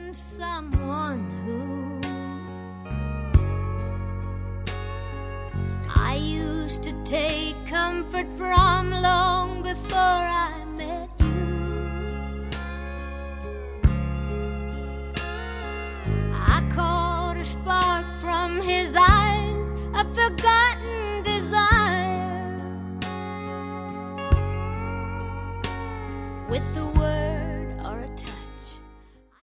someone who I used to take comfort from long before I met you. I caught a spark from his eyes, a forgotten desire. With the